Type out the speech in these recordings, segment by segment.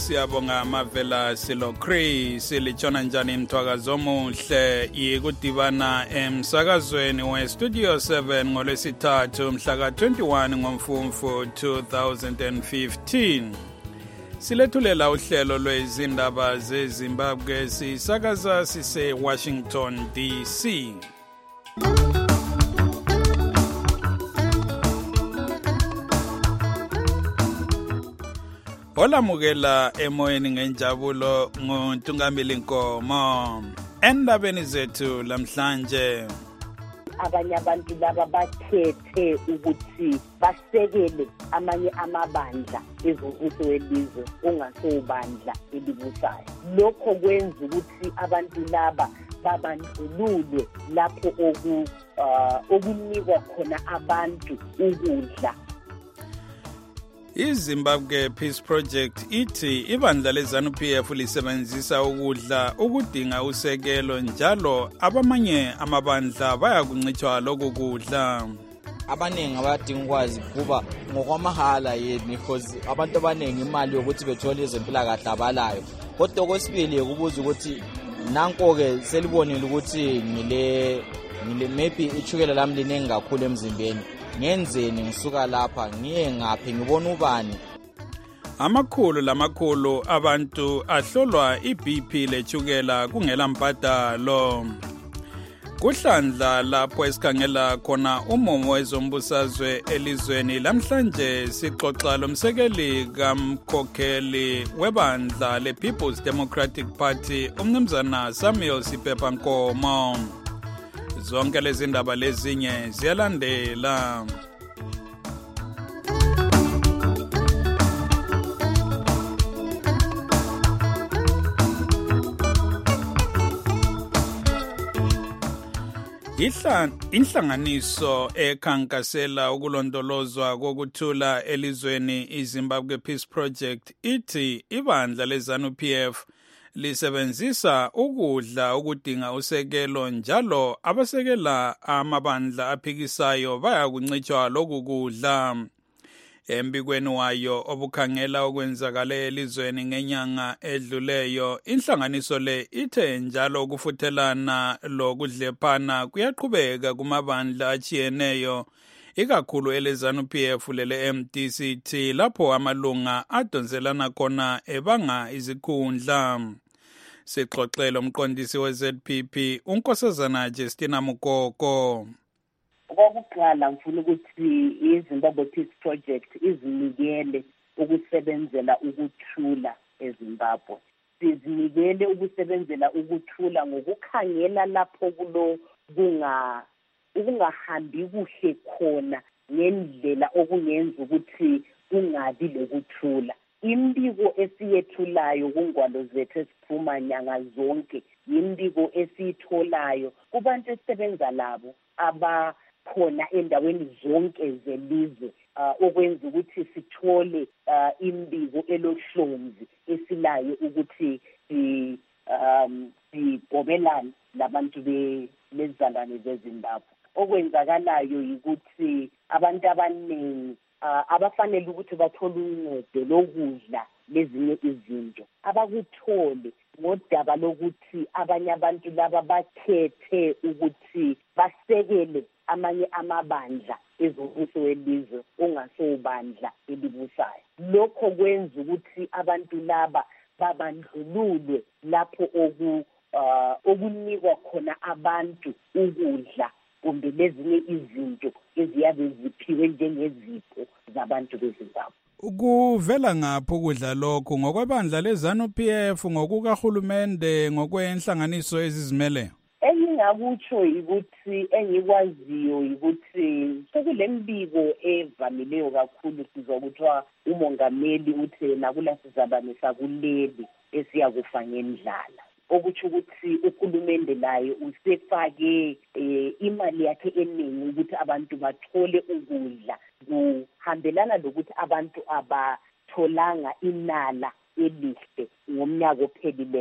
siyabonga Mavela Silokri silitshona njani mthwakazo omuhle yikudibana emsakazweni we-Studio 7 ngolwesithathu mhla ka-21 ngoMfumfu 2015. Silethulela uhlelo lwezindaba zeZimbabwe sisakaza sise-Washington DC. Olamukela emoyeni ngenjabulo nguNtungamili Nkomo. Endabeni zethu lamhlanje, abanye abantu laba bakhethe ukuthi basekele amanye amabandla ezombuso welizwe ongasobandla elibusayo. Lokho kwenza ukuthi abantu laba babandlululwe lapho okunikwa khona abantu ukudla. iZimbabwe Peace Project ithi ibandla leZANU-PF lisebenzisa ukudla ukudinga usekelo njalo abamanye amabandla bayakuncithwa lokhu kudla. Abaningi abadinga ukwazi kuba ngokwamahala yini because abantu abaningi imali yokuthi bethole izempilakahle abalayo. Kodwa okwesibili ukubuza ukuthi nanko-ke selibonile ukuthi ngile maybe ichukela lami linengi kakhulu emzimbeni. Ngenzeni ngisuka lapha ngiye ngaphi ngibona ubani. Amakhulu abantu ahlolwa iBP lechukela kungela mbadalo. Kuhlandla lapho esikhangela khona umumo wezombusazwe elizweni lamhlanje sixoxa lomsekeli kamkhokheli webandla lePeople's Democratic Party umnumzana Samuel Sipepa Nkomo. Zonke lezi ndaba lezinye ziyalandela. Inhlanganiso ekhankasela ukulondolozwa kokuthula elizweni iZimbabwe Peace Project ithi ibandla leZANU-PF lisebenzisa ukudla ukudinga usekelo njalo abasekela amabandla aphikisayo bayakuncithwa lokhu kudla. Embikweni wayo obukhangela okwenzakale elizweni ngenyanga edluleyo, inhlanganiso le ithe njalo ukufuthelana lokudlephana kuyaqhubeka kumabandla achiyeneyo, ikakhulu eleZANU-PF lele MDCT lapho amalunga adonselana khona ebanga izikhundla. Sixoxela umqondisi we-ZPP uNkosazana Justina Mukoko. Okokuqala ngifuna ukuthi iZimbabwe Peace Project izinikele ukusebenzela ukuthula eZimbabwe. Sizinikele ukusebenzela ukuthula ngokukhangela lapho kungahambi kuhle khona ngendlela okungenza ukuthi kungabi lokuthula. Imbiko esiyethulayo kungwalo zethu esiphuma nyanga zonke, imbiko esiyitholayo kubantu esebenza labo abakhona endaweni zonke zelizwe, okwenza ukuthi sithole imbiko elohlonzi esilayo ukuthi sigobelane labantu bezalwane zeZimbabwe. Okwenzakalayo yikuthi abantu abaningi abafanele ukuthi bathole uncedo lokudla lezinye izinto abakuthole ngodaba lokuthi abanye abantu laba bakhethe ukuthi basekele amanye amabandla ezombuso welizwe ongasobandla elibusayo. Lokho kwenza ukuthi abantu laba babandlululwe lapho okunikwa khona abantu ukudla kumbe lezinye izinto eziyabe ziphiwe njengezipho zabantu beZimbabwe. Kuvela ngapho ukudla lokho ngokwebandla leZANU-PF, ngokukahulumende, ngokwenhlanganiso ezizimeleyo? Engingakutsho yikuthi engikwaziyo yikuthi sekule mbiko evamileyo kakhulu sizwa kuthiwa umongameli uthi nakula sizabanisa kuleli esiyakufa ngendlala. Okutsho ukuthi uhulumende laye usefake imali yakhe eningi ukuthi abantu bathole ukudla, kuhambelana lokuthi abantu abatholanga inala elihle ngomnyaka ophelileyo.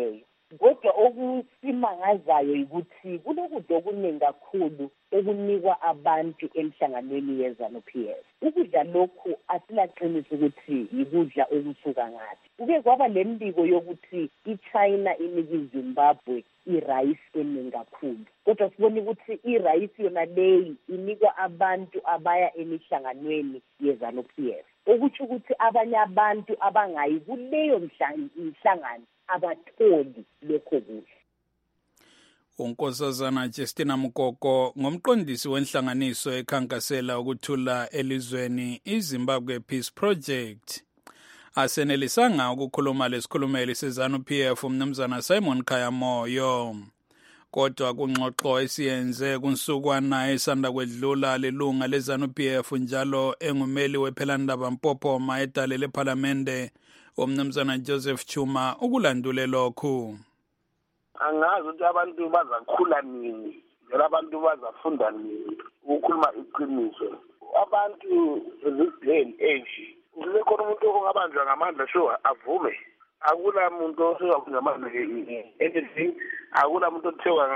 Kodwa okusimangazayo ukuthi kulokudla okuningi kakhulu okunikwa abantu emhlanganweni yeZANU-PF. Ukudla lokhu asilaqinisa ukuthi yikudla okusuka ngaphi. Kuke kwaba lembiko yokuthi iChina inika iZimbabwe irayisi eningi kakhulu. Kodwa sibona ukuthi irayisi yona leyi inikwa abantu abaya emihlanganweni yeZANU-PF. Okuthi ukuthi abanye abantu abangayi kuleyo mhlangano abatholi lokho kudla. uNkosazana Justina Mukoko ngomqondisi wenhlanganiso ekhankasela ukuthula elizweni iZimbabwe Peace Project. Asenelisanga ukukhuluma lesikhulumeli seZANU-PF umnumzana Simon Khayamoyo. Kodwa kungxoxo esiyenze kunsukwana esanda kwedlula lelunga leZANU-PF njalo engumeli wephelandaba Mpophoma edale lePhalamende umnumzana Joseph Chuma ukulandule lokhu. Angazi ukuthi abantu bazakhula nini, njalo abantu bazafunda nini ukukhuluma iqiniso. Abantu this day and age, kukhona umuntu ongabanjwa ngamandla sure avume. Akula muntu osebenza ngamandla anything, akula muntu othewa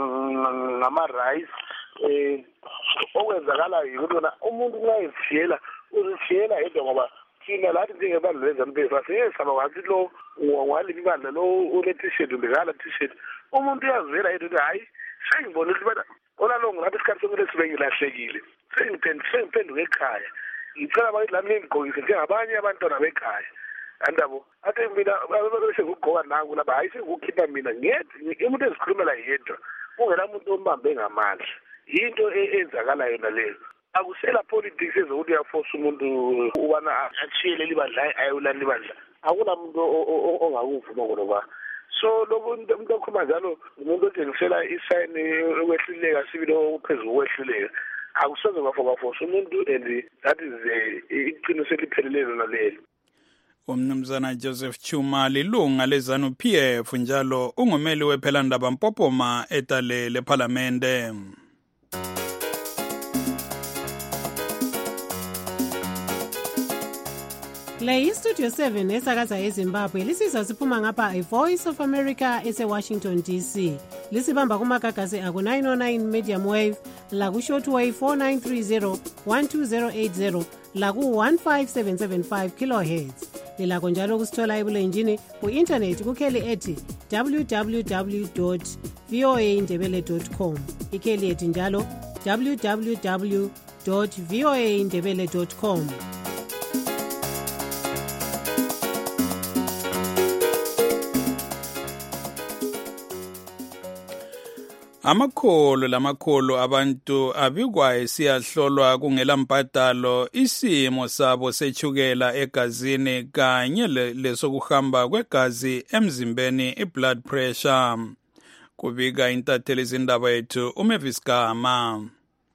ngama-rice. Okwenzakalayo yikuthi umuntu nxa ezishiyela uzishiyela yedwa ngoba thina lathi njengebandla leZANU-PF asiyesaba wathi lo waliphi ibandla lo ule-t-shirt ubekala t-shirt. Umuntu uyazivela yedwa ukuthi hayi sengibona ukuthi bana olalongo lapho isikhathi sokumele sibe ngilahlekile sengiphenduke ekhaya. Ngicela bakithi lami ningigqokise njengabanye abantwana bekhaya. Andabo athi mina sekugqoka nangu lapha hayi sekukhipha mina ngedwa umuntu ezikhulumela yedwa kungela muntu ombambe ngamandla. Yinto enzakalayo naleyo. Akusela politics ezokuthi uyaforce umuntu ubana achiyele libandla ayolanda libandla. Akuna muntu ongakuvuma ngoba so lokho umuntu okhuluma njalo umuntu otshengisela isayini okwehluleka sibili okuphezulu okwehluleka. Akusoze kwaforce umuntu and that is iqiniso elipheleleyo nalelo. Umnumzana Joseph Chuma lilunga leZANU-PF njalo ungumeli wephelandaba Mpophoma edale lePhalamende. Le Studio 7 esakaza eZimbabwe lisizwa siphuma ngapha iVoice of America eseWashington DC. Lisibamba kumagagasi aku 909 medium wave, laku shortwave 4930 12080, laku 15775 kilohertz. Lilakho njalo kusithola ebulenjini ku-internet kukheli ethi www.voaindebele.com. Ikheli ethi njalo www.voaindebele.com. Amakhulu abantu abikwayo siyahlolwa kungela mbhadalo isimo sabo sechukela egazini kanye lesokuhamba kwegazi emzimbeni iblood pressure. Kubika intatheli izindaba yethu uMavis Gama.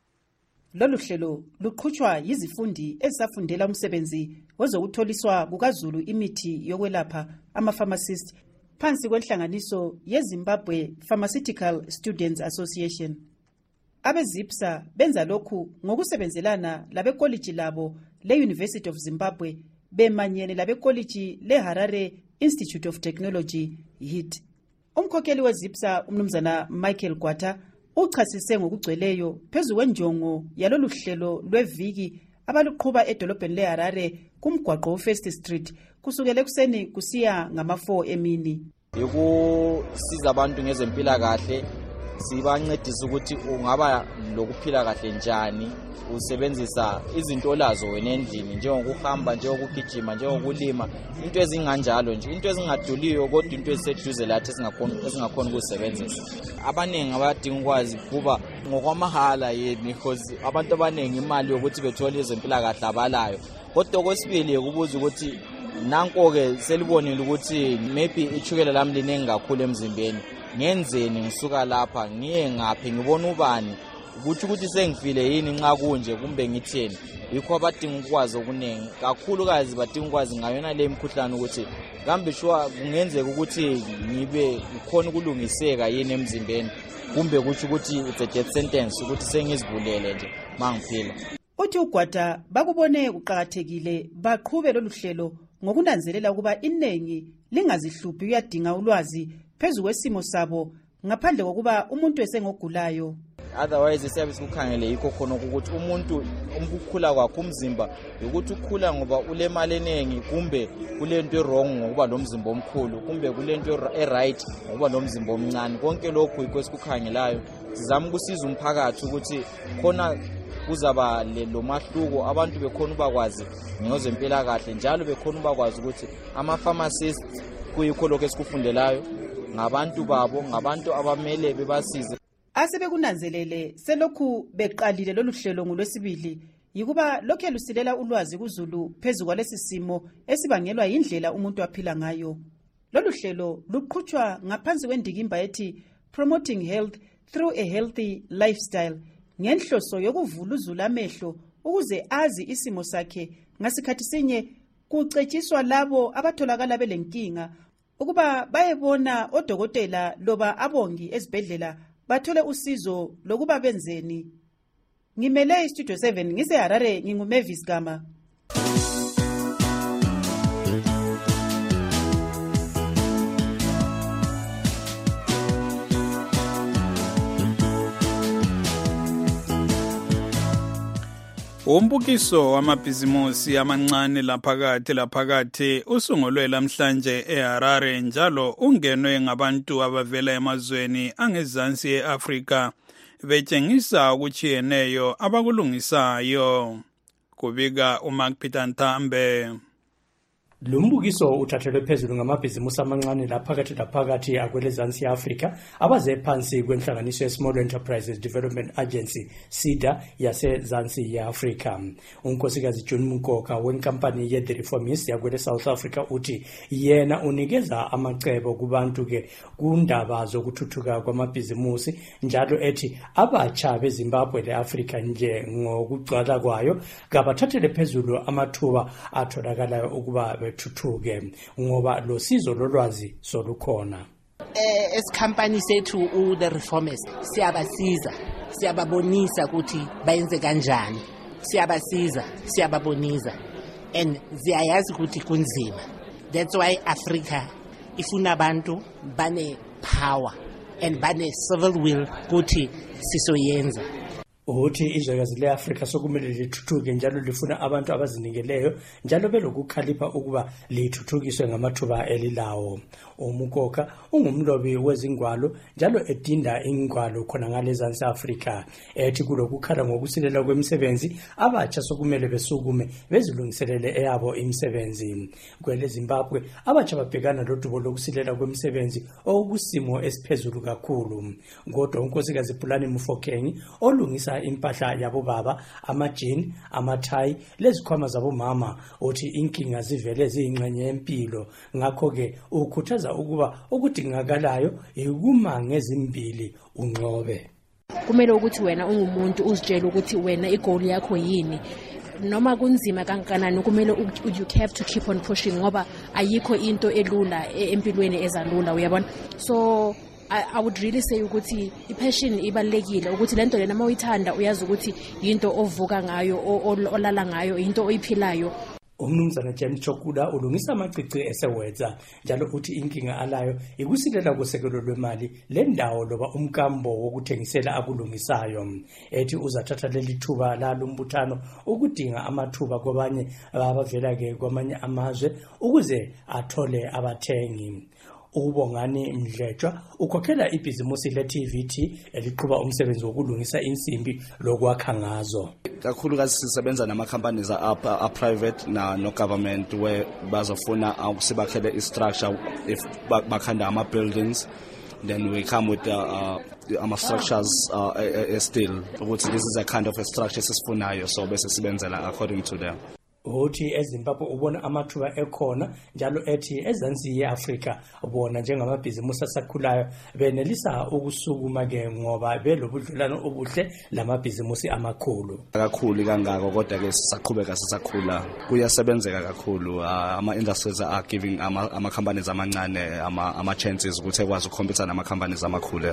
Lolu hlelo luqhutshwa yizifundi ezisafundela umsebenzi wezokutholiswa kukaZulu imithi yokwelapha ama-pharmacist phansi kwenhlanganiso yeZimbabwe Pharmaceutical Students Association. AbeZIPSA benza lokhu ngokusebenzelana labekoliji labo le-University of Zimbabwe bemanyene labekoliji le-Harare Institute of Technology, HIT. Umkhokheli weZIPSA umnumzana Michael Gwata uchasise ngokugcweleyo phezu kwenjongo yalolu hlelo lweviki abaluqhuba edolobheni leHarare kumgwaqo First Street kusukela ekuseni kusiya ngama-4 emini. Ukusiza abantu ngezempilakahle sibancedisa ukuthi ungaba lokuphila kahle njani usebenzisa izinto olazo wena endlini njengokuhamba njengokugijima njengokulima into ezinganjalo nje into ezingaduliyo kodwa into eziseduze lathi esingakhona ukuzisebenzisa. Abaningi abadinga ukwazi kuba ngokwamahala yini because abantu abaningi imali yokuthi bethole izempilakahle abalayo. Kodwa okwesibili ukubuza ukuthi nanko-ke selibonile ukuthi maybe ichukela lami linengi kakhulu emzimbeni. Ngenzeni ngisuka lapha ngiye ngaphi ngibona ubani ukuthi sengifile yini nxa kunje kumbe ngitheni. Yikho abadinga ukwazi okuningi kakhulukazi badinga ukwazi ngayona le mkhuhlane ukuthi kambe shuwa kungenzeka ukuthi ngibe ukhona ukulungiseka yini emzimbeni kumbe ukuthi it's a death sentence ukuthi sengizibulele nje mangiphila. Uthi uGwata bakubone kuqhakathekile baqhube lolu hlelo ngokunanzelela ukuba inengi lingazihluphi uyadinga ulwazi phezu kwesimo sabo ngaphandle kokuba umuntu esengogulayo. Otherwise siyabe sikukhangele yikho khona ukuthi umuntu ukukhula kwakhe umzimba ukuthi ukhula ngoba ulemali eningi kumbe kulento errong ngokuba lomzimba omkhulu kumbe kulento eright ngokuba lomzimba omncane. Konke lokhu yikho esikukhangelayo. Sizama ukusiza umphakathi ukuthi khona kuzaba lo mahluko abantu bekhona ubakwazi ngezempilakahle njalo bekhona ubakwazi ukuthi ama-pharmacists kuyikho lokho esikufundelayo ngabantu babo ngabantu abamele bebasize. Asebekunanzelele selokhu beqalile lolu hlelo ngolwesibili yikuba lokho elusilela ulwazi kuZulu phezu kwalesi simo esibangelwa indlela umuntu aphila ngayo. Lolu hlelo luqhutshwa ngaphansi kwendikimba ethi Promoting Health Through a Healthy Lifestyle ngenhloso yokuvula uZulu amehlo ukuze azi isimo sakhe. Ngasikhathi sinye kucetshiswa labo abatholakala belenkinga ukuba bayebona odokotela loba abongi ezibhedlela bathole usizo lokuba benzeni. Ngimele iStudio 7 ngiseHarare nginguMavis Gama. Umbukiso wamabhizimusi amancane laphakathi usungulwe lamhlanje eHarare njalo ungenwe ngabantu abavela emazweni angezansi eAfrika betshengisa ukuchiyeneyo abakulungisayo. Kubika uMark Peter Ntambe. Lumbukiso uthathelwe phezulu ngamabhizimusi amancane laphakathi akwelezansi Afrika abaze phansi kwenhlanganiso ye-Small Enterprises Development Agency SEDA yasezansi ye-Afrika. Unkosikazi John Munkoka wenkampani ye-The Reformist yakwele South Africa uthi yena unikeza amacebo kubantu ke kundaba zokuthuthuka kwamabhizimusi njalo ethi abatsha beZimbabwe le-Afrika nje ngokugcwala kwayo kabathathele phezulu amathuba atholakalayo ukuba thuthuke ngoba lo sizo lolwazi solukhona. Esikhampani sethu The Reformist siyabasiza siyababonisa ukuthi bayenze kanjani siyababonisa and ziyayazi ukuthi kunzima. That's why Africa ifuna abantu bane power and bane civil will ukuthi sisoyenza. Uthi izwekazi le-Afrika sokumele lithuthuke njalo lifuna abantu abazinikeleyo njalo belokukhalipha ukuba lithuthukiswe ngamathuba elilawo. Umukoka ungumlobi wezingwalo njalo edinda ingwalo khona ngalezansi Afrika ethi kulokukhala ngokusilela kwemisebenzi abatsha sokumele besukume bezilungiselele eyabo imisebenzi. Kwele Zimbabwe abatsha babhekana lodubo lokusilela kwemisebenzi okusimo esiphezulu kakhulu. Kodwa unkosikazi Pulani Mufokeng olungisa impahla yabo baba amajini amathayi lezikhwama zabo mama uthi inkinga zivele ziyingxenye yempilo ngakho ke ukhuthaza ukuba ukudingakalayo ikuma ngezimbili unqobe. Kumele ukuthi wena ungumuntu uzitshela ukuthi wena igoal yakho yini noma kunzima kangakanani kumele you have to keep on pushing ngoba ayikho into elula empilweni ezalula uyabona. So I would really say ukuthi passion ibalekile ukuthi lento lena mawuyithanda uyazi ukuthi into ovuka ngayo olala ngayo into oyiphilayo. Umnumzana James Chokuda ulungisa amacici esewetsa njalo uthi inkinga alayo ikusilela kusekelo lwemali lendawo loba umkambo wokuthengisela akulungisayo. Ethi uzathatha leli thuba lalumbuthano ukudinga amathuba kwabanye abavela ke kwamanye amazwe ukuze athole abathengi. Ubongani Mdletsha ukhokhela ibhizimusi le-TVT eliqhuba umsebenzi wokulungisa insimbi lokwakha ngazo. Kakhulukazi sisebenza nama-companies a-private no-government where bazofuna sibakhele i-structure if bakhanda ama-buildings then we come with ama-structures still ukuthi this is a kind of a structure sisifunayo so bese sibenzela according to them. Uthi eZimbabwe ubona amathuba ekhona njalo ethi ezansi yeAfrika ubona njengamabhizimusi asakhulayo benelisa ukusukuma ke ngoba belobudlelwano obuhle lamabhizimusi amakhulu. Kakhulu kangako kodwa ke sisaqhubeka sisakhula kuyasebenzeka kakhulu ama-industries are giving ama-companies amancane ama-chances ukuthi ekwazi ukukhompetha nama-companies amakhulu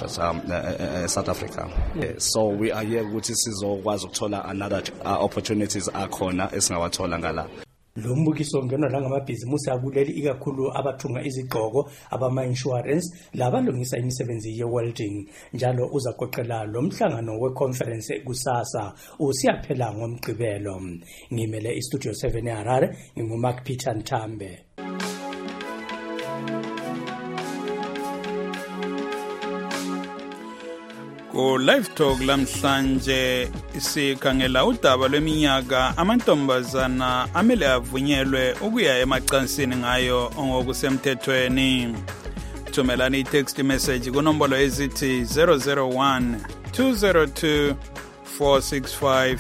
South Africa. So we are here ukuthi sizokwazi ukuthola another opportunities akhona wathola ngala. Lo mbukiso ungenwa la ngamabhizimusi akuleli ikakhulu abathunga izigqoko, abama-insurance, labalungisa imisebenzi ye-welding. Njalo uzagoqela lo mhlangano we-conference kusasa usiyaphela ngoMgqibelo. Ngimele iStudio 7 eHarare, nginguMark Peter Nthambe. Ku live talk lamhlanje sikhangela udaba lweminyaka amantombazana amele avunyelwe ukuya emacansini ngayo ngokusemthethweni. Thumelani i-text message kunombolo ezithi 001 202 465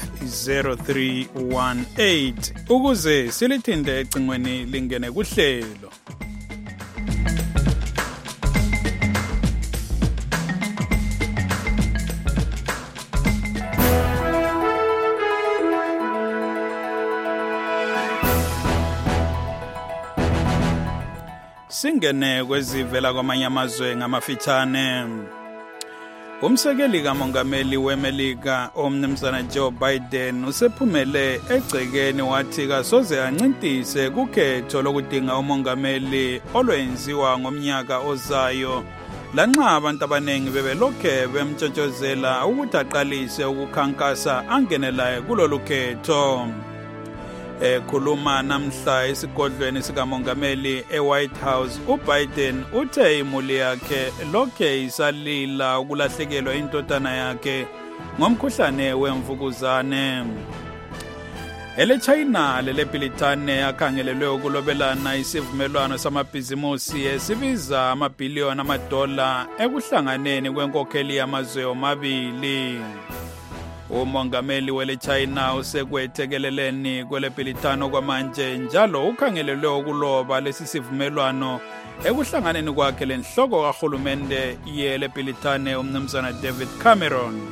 0318 ukuze silithinde ecingweni lingene kuhlelo. Singene kwezivela kwamanye amazwe ngamafitshane. Umsekeli kamongameli weMelika omnumzana Joe Biden usephumele egcekeni wathi kasoze ancintise kukhetho lokudinga umongameli olwenziwa ngomnyaka ozayo. Lanxa abantu abaningi bebelokhe bemtshotshozela ukuthi aqalise ukukhankasa angenela kulolu khetho. Ekhuluma namhla esigodlweni sikamongameli eWhite House, uBiden uthe imuli yakhe lokhe isalila ukulahlekelwa indodana yakhe ngomkhuhlane wemvukuzane. EleChina leleBritane akhangelelwe ukulobelana isivumelwano samabhizimusi esibiza amabhiliyoni amadola ekuhlanganeni kwenkokheli yamazwe omabili. Umongameli weleChina usekwethekeleleni kweleBritane kwamanje njalo ukhangelelwe ukuloba lesi sivumelwano ekuhlanganeni kwakhe lenhloko kahulumende yeleBritane umnumzana David Cameron.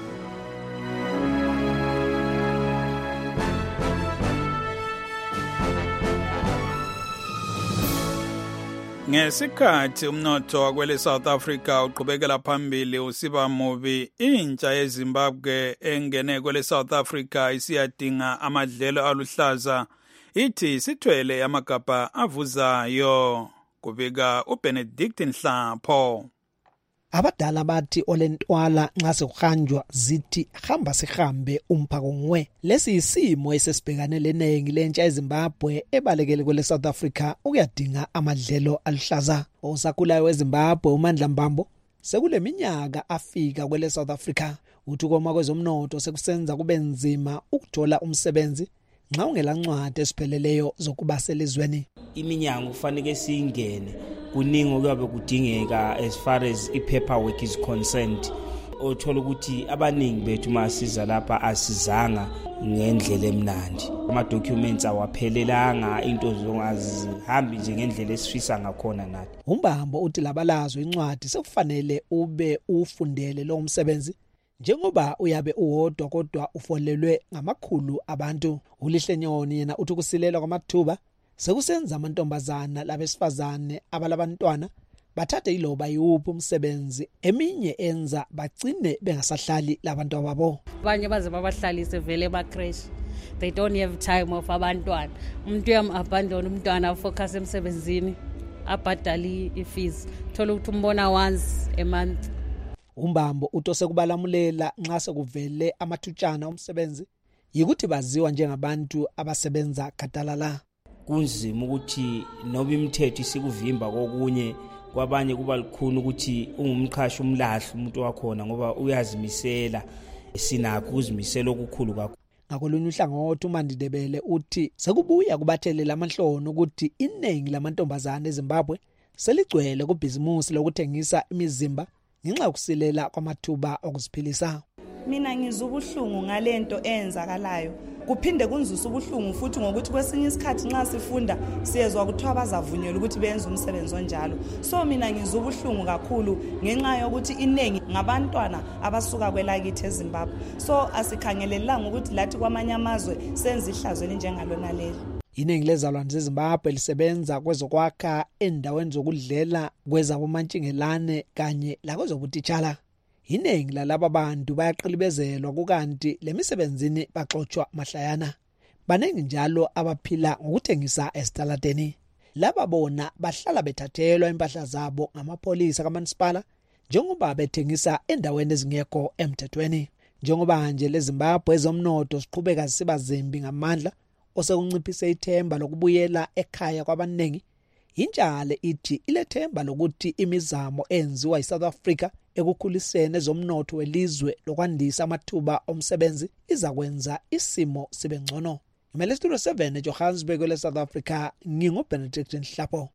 Ngesikhathi umnotho wakwele South Africa uqhubekela phambili usiba mubi, intsha yeZimbabwe engene kwele South Africa isiyadinga amadlelo aluhlaza ithi sithwele amagabha avuzayo. Kubika uBenedict Nhlapho. Abadala bathi olentwala nxa sekuhanjwa zithi hamba sihambe umphako ngwe. Lesi isimo esesibhekane lenengi lentsha eZimbabwe ebalekele kwele South Africa ukuyadinga amadlelo aluhlaza. Osakhulayo weZimbabwe uMandla Mbambo sekule minyaka afika kwele South Africa uthi ukoma kwezomnotho sekusenza kube nzima ukuthola umsebenzi nxa ungelancwadi esipheleleyo zokuba selizweni. Iminyango kufanele singene kuningi okuyabe kudingeka as far as i-paperwork is concerned. Othola ukuthi abaningi bethu masiza lapha asizanga ngendlela emnandi, ama-documents awaphelelanga, into zongazihambi nje ngendlela esifisa ngakhona nathi. uMbambo uthi labalazwe incwadi sekufanele ube ufundele lo msebenzi njengoba uyabe uwodwa kodwa ufolelwe ngamakhulu abantu. uLihle Nyoni yena uthi kusilela kwamathuba sekusenza amantombazana labesifazane abalabantwana bathathe iloba yiwuphi umsebenzi eminye enza bagcine bengasahlali labantu ababo. Abanye baze babahlalise vele ema-crash, they don't have time of abantwana. Umuntu uyam-abandon umntwana focus emsebenzini abhadali i-fees, thola ukuthi umbona once a month. uMbambo utose kubalamulela nxa sekuvele amathutshana omsebenzi yikuthi baziwa njengabantu abasebenza gadalala. Kunzima ukuthi noba imithetho isikuvimba kokunye kwabanye kuba likhulu ukuthi ungumqhashi umlahle umuntu wakhona ngoba uyazimisela, sinakho ukuzimisela okukhulu kakhulu. Ngakolunye uhlangothi uMandidebele uthi sekubuya kubathelela amanhlono ukuthi iningi lamantombazane eZimbabwe seligcwele kubhizimusi lokuthengisa imizimba ngenxa yokusilela kwamathuba okuziphilisa. Mina ngizubuhlungu ngalento enzakalayo, kuphinde kunzisa ubuhlungu futhi ngokuthi kwesinye isikhathi nxa sifunda siyezwa kuthiwa bazavunyelwa ukuthi benze umsebenzi onjalo. So mina ngizubuhlungu kakhulu ngenxa yokuthi inengi ngabantwana abasuka kwelakithi eZimbabwe. So asikhangelelanga ukuthi lathi kwamanye amazwe senze ihlazweni njengalona leli. Iningi lezalwane zeZimbabwe lisebenza kwezokwakha endaweni zokudlela kwezabomantshingelane kanye lakwezobutitshala. Iningi lalaba bantu bayaqilibezelwa kukanti lemisebenzini baxoxwa mahlayana. baningi njalo abaphila ngokuthengisa esitaladeni. Laba bona bahlala bethathelwa impahla zabo ngamapolisa kaManisipala njengoba bethengisa endaweni ezingekho emthethweni. Njengoba nje leZimbabwe ezomnotho siqhubeka siba zimbi ngamandla osekunciphise ithemba lokubuyela ekhaya kwabaningi, injalo ithi ilethemba lokuthi imizamo enziwa eSouth Africa ekukhuliseni ezomnotho welizwe lokwandisa amathuba omsebenzi izakwenza isimo sibe ngcono. Ngimele Studio 7 eJohannesburg leSouth Africa, nginguBenedict Nhlapo.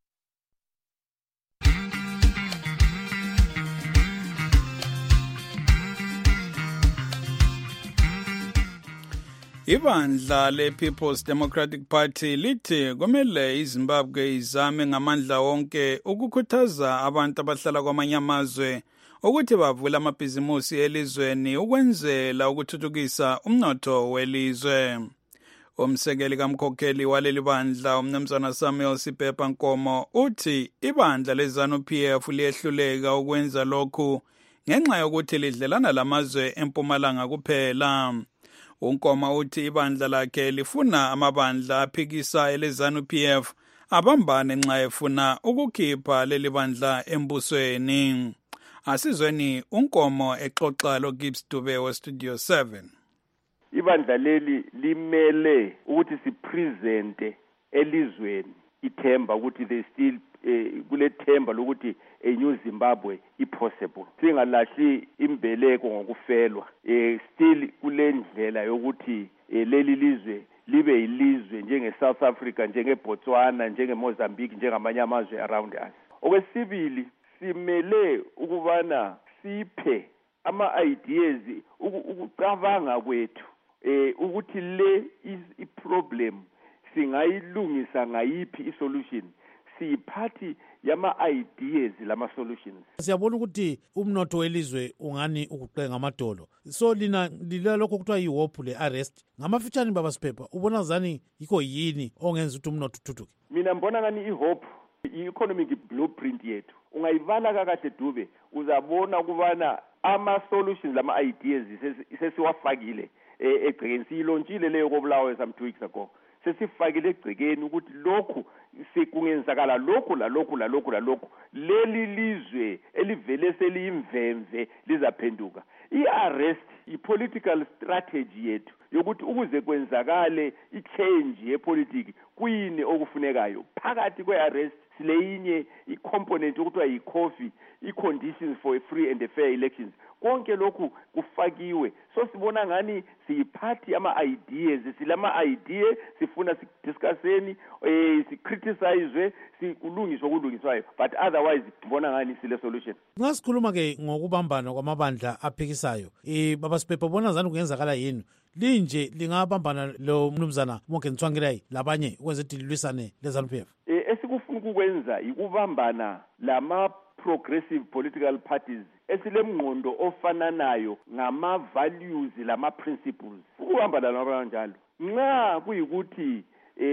Ibandla le-People's Democratic Party lithi kumele iZimbabwe izame ngamandla wonke ukukhuthaza abantu abahlala kwamanye amazwe ukuthi bavule amabhizimusi elizweni ukwenzela ukuthuthukisa umnotho welizwe. Umsekeli kamkhokheli waleli bandla umnumzana Samuel Sipepa Nkomo uthi ibandla leZANU-PF liyehluleka ukwenza lokhu ngenxa yokuthi lidlelana lamazwe empumalanga kuphela. Unkoma uthi ibandla lakhe lifuna amabandla aphikisa eleZANU-PF abambane nxa efuna ukukhipha leli bandla embusweni. Asizweni Unkomo exoxa loGibbs Dube weStudio 7. Ibandla leli limele ukuthi sipresente elizweni ithemba ukuthi they still kule themba lokuthi a new Zimbabwe possible. Singalahli imbeleko ngokufelwa. Still kule ndlela yokuthi leli lizwe libe ilizwe njenge South Africa, njenge Botswana, njenge Mozambique, njengamanye amazwe around us. Okwesibili simele ukubana siphe ama-ideas ukucabanga kwethu ukuthi le is i-problem singayilungisa ngayiphi i-solution, siyiphathi yama-ideas lama-solutions. Siyabona ukuthi umnotho welizwe ungani ukuqenga amadolo, so lina lokho kuthiwa yi-hope le-arrest ngamafitshane baba Sipepa, ubona zani yikho yini ongenza ukuthi umnotho uthuthuke? Mina mbona ngani i-hope i-economic blueprint yethu ungayivala kakahle Dube, uzabona ukubana ama-solutions lama-ideas sesiwafakile egcekeni. Siyilontshile leyo koBulawayo some 2 weeks ago. Sesifakile egcekeni ukuthi lokhu sekungenzakala lokhu lalokhu leli lizwe elivele seliyimvemve lizaphenduka. I-arrest i-political strategy yethu yokuthi ukuze kwenzakale i-change yepolitiki kuyini okufunekayo. Phakathi kwe-arrest sileyinye i-component okuthiwa yi-coffee, i-conditions for a free and a fair elections. Konke lokhu kufakiwe, so sibona ngani siyiphathi ama-ideas, silama-idea sifuna sidiscusseni, si-criticize, sikulungiswe okulungiswayo, but otherwise sibona ngani sile solution. Nxa sikhuluma-ke ngokubambana kwamabandla aphikisayo, baba Sipepa, bona zani kungenzakala yini linje lingabambana lo mnumzana Morgan Tsvangirai labanye ukwenza ukuthi lilwisane leZANU-PF? Esikufuna ukwenza ikubambana lama-progressive political parties esilemngqondo ofananayo ngama-values lama-principles. Ukubambana nabanjalo nxa kuyikuthi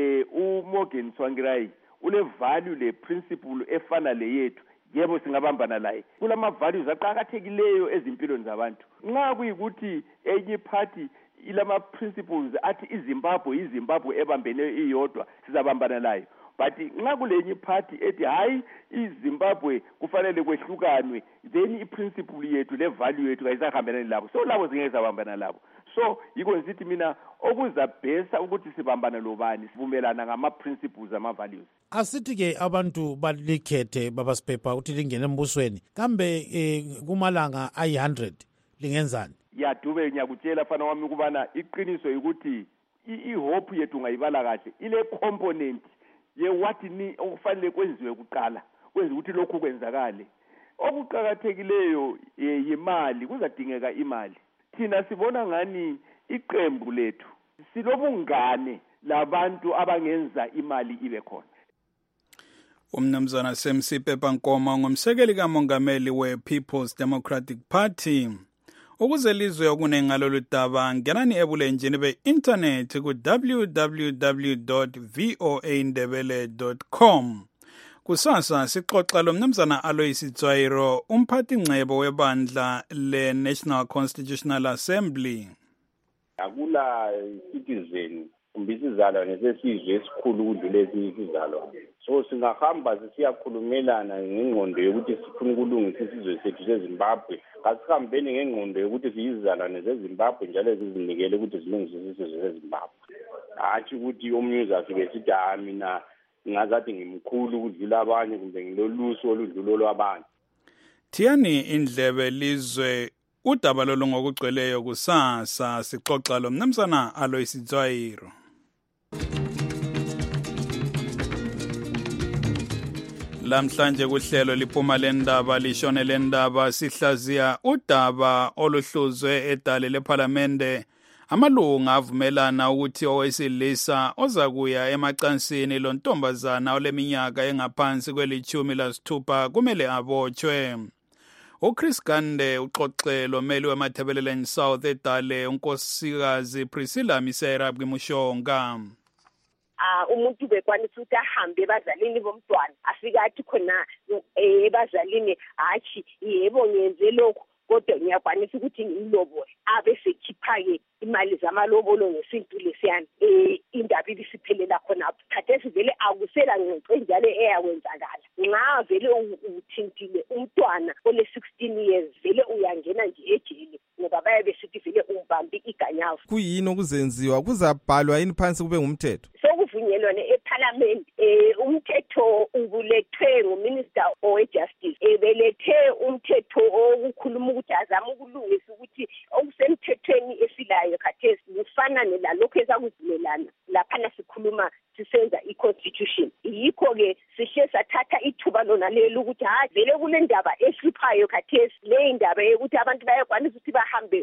uMorgan Tsvangirai ule-value le-principle efana leyethu, yebo singabambana laye. Kulama-values aqakathekileyo ezimpilweni zabantu. Nxa kuyikuthi enye party ilama-principles athi iZimbabwe ebambene iyodwa, sizabambana layo. But nxa kulenye party ethi hayi iZimbabwe kufanele kwehlukanwe, then i-principle yethu le-value yethu kayisahambelani labo, so labo zingeke sabambana labo. So yiko ngithi mina okuzabhesa ukuthi sibambana lobani, sivumelana ngama-principles ama-values. Asithi-ke abantu balikhethe baba Sipepa ukuthi lingene embusweni, kambe kumalanga ayi-100 lingenzani? Ya Dube, ngiyakutshela fana wami ukubana iqiniso ukuthi i-hope yethu ungayibala kahle ile component ye-what ni okufanele kwenziwe kuqala kwenza ukuthi lokhu kwenzakale. Okuqakathekileyo yimali, kuzadingeka imali. Thina sibona ngani iqembu lethu silobungane labantu abangenza imali ibe khona. Umnumzana Sipepa Nkomo ngumsekeli kamongameli we-People's Democratic Party. Ukuze lizwe okunengalolu daba ngenani ebulenjini be-internet ku www.voaindebele.com. Kusasa sixoxa lo mnumzana Aloysi Tswairo, umphathi ngcebo webandla le-National Constitutional Assembly. Akula citizen kumbe isizalwane sesizwe esikhulu ukudlula esinye isizalwane. So singahamba sisiyakhulumelana ngengqondo yokuthi sifuna ukulungisa isizwe sethu seZimbabwe. Kasihambeni ngengqondo yokuthi siyizizalwane zeZimbabwe njalo sizinikele ukuthi zilungise isizwe seZimbabwe. Hatshi ukuthi omunye uzafike sithi mina ngazathi ngimkhulu ukudlula abanye kumbe ngilolusu oludlula olwabanye. Thiyani indlebe lizwe udaba lolu ngokugcweleyo kusasa sixoxa lo mnumzana Alois Dzwayiro. Lamhlanje kuhlelo liphuma lendaba lishone lendaba sihlaziya udaba oluhluzwe edale leParliamente. Amalunga avumelana ukuthi owesilisa ozakuya emacansini lo ntombazana oleminyaka engaphansi kweli-16 kumele abotshwe. uChris Gande uxoxelo meli weMatabeleland South edale unkosikazi Priscilla Misera Bwimushonga. Umuntu bekwanisa ukuthi ahambe ebazalini bomntwana afika athi khona ebazalini hathi yebo ngenze lokho kodwa ngiyakwanisa ukuthi ngimlobole abe sekhipha-ke imali zamalobolo ngesintu lesiyana indaba ibisiphelela khona khathesi vele akusela ngece njalo eyakwenzakala nxa vele uthintile umntwana ole-16 years vele uyangena nje ejele ngoba baye besithi vele umbambi iganyavu. Kuyini okuzenziwa kuzabhalwa yini phansi kube ngumthetho? Sokuvunyelwane eParliament umthetho ubulethwe nguMinister oweJustice ebelethe umthetho okukhuluma ukuthi azama ukulungisa ukuthi okusemthethweni esilayo khathesi kufanane lalokho esakuvumelana laphana sikhuluma sisenza i-constitution. Yikho-ke sihle sathatha ithuba lona lelo ukuthi vele kule ndaba ehluphayo khathesi le ndaba yokuthi abantu bayakwanisa ukuthi bahambe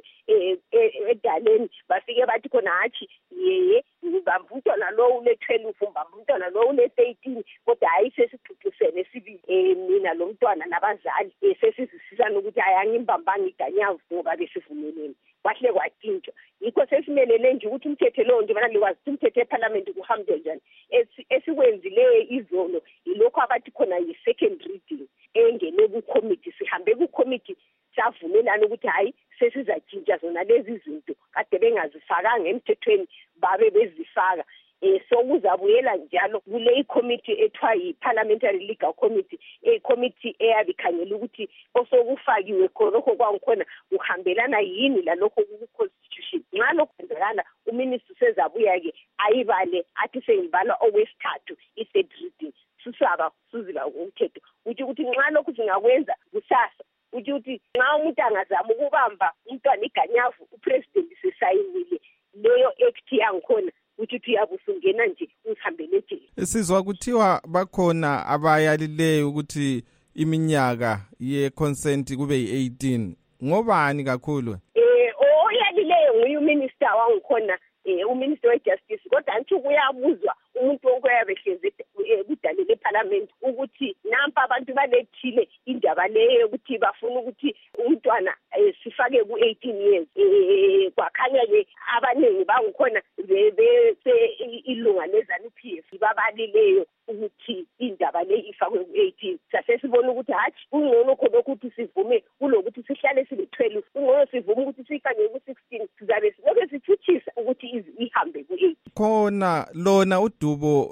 edaleni bafike bathi khona hathi yeye ngibamba umntwana lo ule-12 umbamba umntwana lo ule-13 kodwa hayi sesixuxisene sibili mina lo mntwana nabazali sesizisizana ukuthi angimbambanga iganyavu ngoba besivumelene kwahle kwatintshwa. Yikho sesimelele nje ukuthi umthetho lo njengoba likwazi ukuthi umthetho eParliament kuhambe njani esikwenzileyo izolo yilokho abathi khona yi-second reading engene ku-committee sihambe ku-committee savumelana ukuthi hayi sesizatshintsha zona lezi zinto kade bengazifakanga emthethweni babe bezifaka. So kuzabuyela njalo kule i-committee ethiwa yi-Parliamentary Legal Committee committee eyabikhangela ukuthi osokufakiwe khonokho kwangikhona kuhambelana yini lalokho ku-constitution. Nxa lokho kwenzakala uminister sezabuya-ke ayibale athi sengibala okwesithathu i-third reading susaba suziba umthetho ukuthi nxa lokhu singakwenza kusasa ukuthi nxa umuntu angazama ukubamba umntwana iganyavu upresident sesayinile leyo act yangikhona ukuthi uyabusungena nje usihambele ejele. Sizwa kuthiwa bakhona abayalileyo ukuthi iminyaka ye-consent kube yi-18 ngobani kakhulu? Oyalileyo nguye uminister wangikhona uminister wejustice kodwa anthi kuyabuzwa umuntu onkoyabehlezi kudale leParliament ukuthi nampa abantu balethile indaba leyo ukuthi bafuna ukuthi umntwana sifake ku-18 years kwakhanya-ke abaningi bangikhona bese ilunga leZANU-PF babalileyo ukuthi indaba le ifakwe ku-18 sasesibona ukuthi hathi kungcono khona ukuthi sivume kulokuthi sihlale sile-12 kungcono sivume ukuthi siyifake ku-16 sizabe silokhu sithuthisa ukuthi ihambe ku-8. Khona lona udubo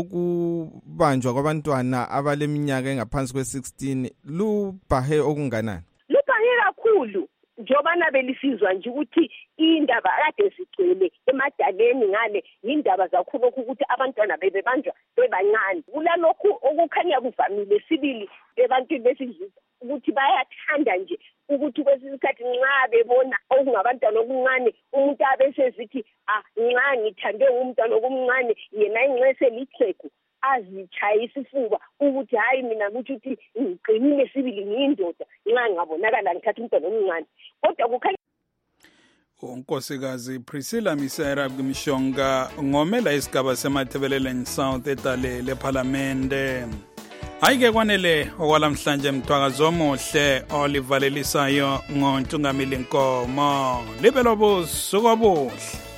lokubanjwa kwabantwana abaleminyaka engaphansi kwe-16 lubahe okunganani? Lubahe kakhulu njobana belisizwa nje ukuthi indaba kade zigcwele emadaleni ngale indaba zakhulu ukuthi abantwana bebebanjwa bebancane. Kulalokhu okukhanya kuvamile sibili ebantwini besidlisa ukuthi bayathanda nje ukuthi kwesikhathi nxa bebona okungabantwana okuncane umuntu abesezithi nxa ngithande umntwana okumncane yena inxese lixhegu azitshayisa isifuba ukuthi hayi mina ukuthi ngiqinile sibili ngiyindoda nxa ngabonakala ngithatha umntwana omncane kodwa kukhanya unkosikazi Priscilla Misera Bwimushonga ngomela isigaba seMatabeleland South edale leParliamente. Ayike kwanele okwalamhlanje mthwakazo omuhle olivalelisayo ngontungamili Nkomo libe lobusuku obuhle.